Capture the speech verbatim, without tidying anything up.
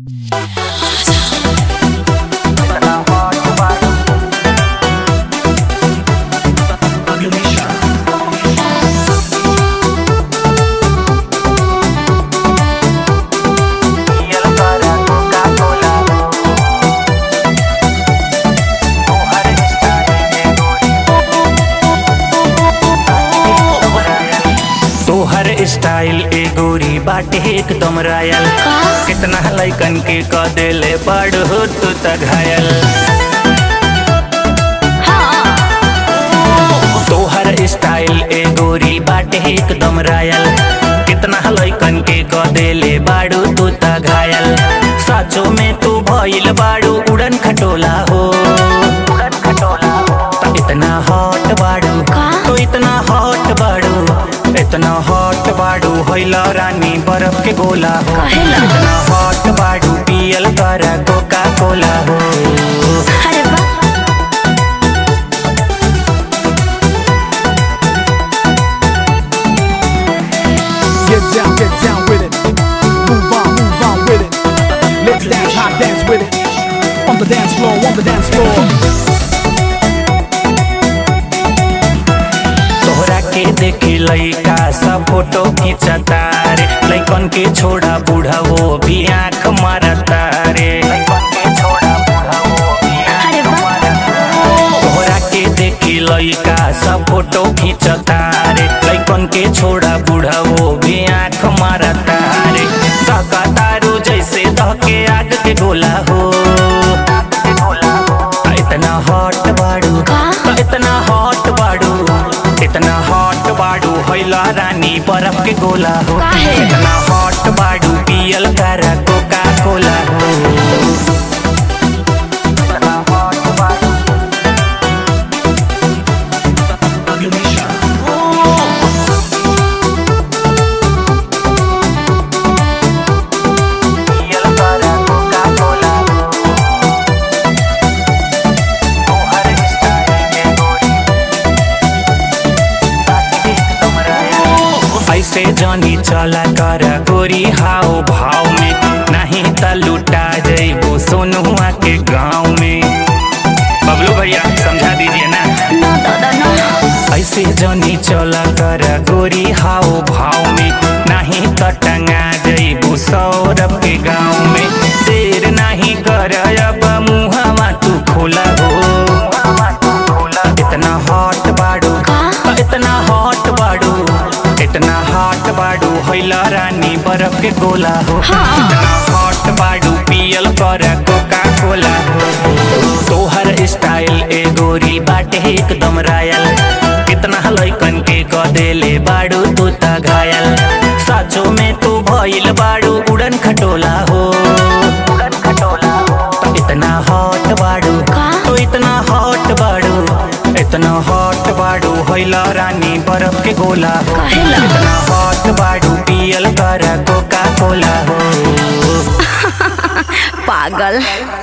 Style ए गोरी बाटे एकदम रायल, कितना लइकन के क देले बड़ हो तू त घायल। तोहर स्टाइल ए गोरी बाटे एकदम रायल, कितना लइकन के क देले बाड़ू तू त घायल। साचो में तू भइल बाड़ू उड़न खटोला हो, उड़न खटोला हो। इतना हॉट बाड़ू तो इतना हॉट बाड़ू, इतना हॉट बाड़ू होइला रानी बर्फ के गोला हो। इतना हॉट बाड़ू पियल कर कोका कोला हो। अरे वाह Get down, get down with it. Move on, move on with it. Let's dance, hot dance with it. On the dance floor, on the dance floor. तोहरा के देखी लइका सब फोटो खींचता रे, लइकन के छोड़ा बूढ़ा वो भी आँख मारता रे। लइकन के छोड़ा बूढ़ा वो भी आँख मारता। तोहरा के देखी लइका सब फोटो खींचता रे, लइकन के छोड़ा बूढ़ा वो भी आँख मारता रे। धका तारू जैसे धके आग के गोला हो, इतना हॉट बाड़ू, इतना हॉट बाड़ू, इतना हॉट बाड़ू होइला रानी बर्फ के गोला हो। इतना हॉट बाड़ू पियल कर कोका कोला हो। इतना हॉट बाड़ू पियल कर कोका कोला हो। तोहर स्टाइल के गोरी ऐसे जानी चला कर गोरी हाव भाव में, नहीं त लुटा जइबो सोनुआ के गाँव में। बबलू भैया समझा दीजिए ना। ना दादा ना। ऐसे जानी चला कर गोरी हाव भाव में, नहीं त टंगा जइबो सौरभ के गाँव में। देर नहीं कर अब मुहवा तू खोला हो। इतना हॉट बाड़ू, इतना हॉट बाड़ू, इतना हॉट बाड़ू होइला रानी बर्फ के गोला हो। इतना हॉट बाड़ू पियल कर कोका कोला हो। तोहर स्टाइल ए गोरी बाटे एकदम रायल, कितना लइकन के क देले बाड़ू तू त घायल। साचो में तू भइल बाड़ू उड़न खटोला हो, उड़न खटोला हो। इतना हॉट बाड़ू तो इतना हॉट बाड़ू, इतना हॉट बाड़ू होइला रानी बर्फ के गोला हो। इतना हॉट बाड़ू पियल कर कोका कोला हो। पागल।